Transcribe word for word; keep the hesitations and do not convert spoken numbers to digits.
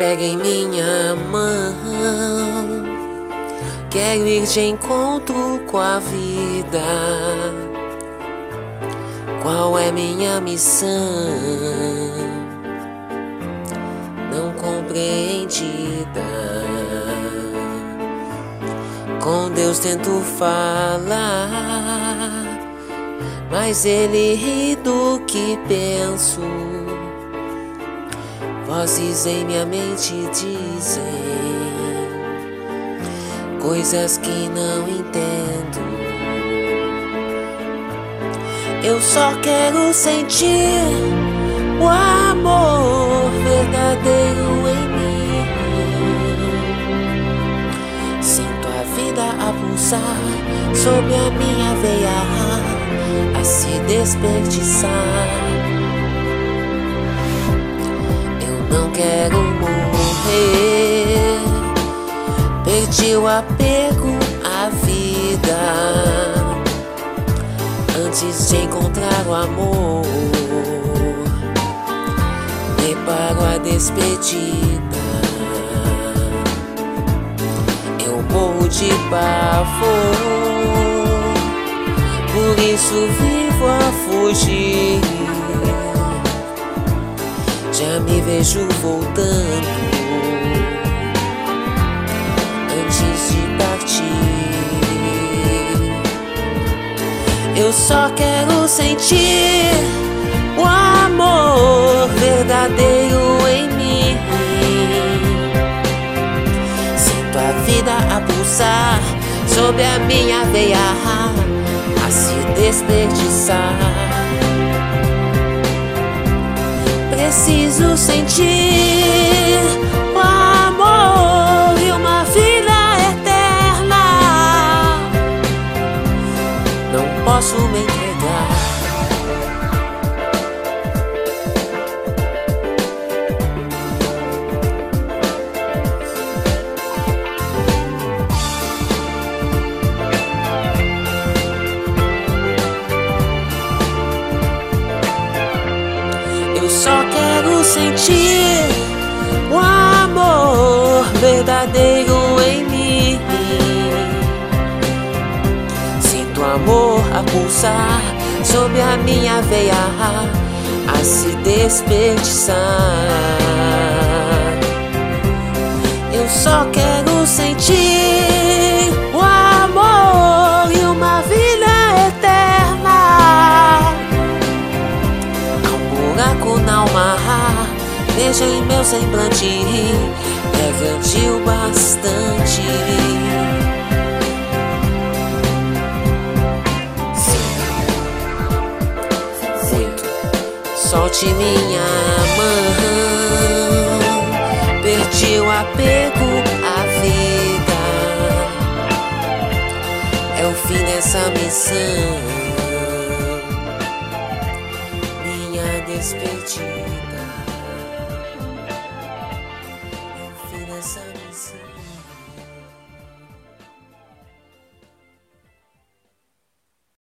Pega em minha mão, quero ir de encontro com a vida. Qual é minha missão? Não compreendida. Com Deus tento falar, mas Ele ri do que penso. Vozes em minha mente dizem coisas que não entendo. Eu só quero sentir o amor verdadeiro em mim. Sinto a vida a pulsar sobre a minha veia, a se desperdiçar. Não quero morrer, perdi o apego à vida antes de encontrar o amor. Preparo a despedida, eu morro de pavor, por isso vivo a fugir. Já me vejo voltando antes de partir. Eu só quero sentir o amor verdadeiro em mim. Sinto a vida a pulsar sobre a minha veia, a se desperdiçar. Preciso sentir o amor e uma vida eterna. Não posso me entregar. Eu só quero sentir o amor verdadeiro em mim. Sinto amor a pulsar sobre a minha veia, a se desperdiçar. Eu só quero sentir o amor e uma vida eterna. Buraco na alma, veja em meu semblante, é grande o bastante. Sim, muito. Solte minha mão, perdi o apego à vida. É o fim dessa missão, despedida.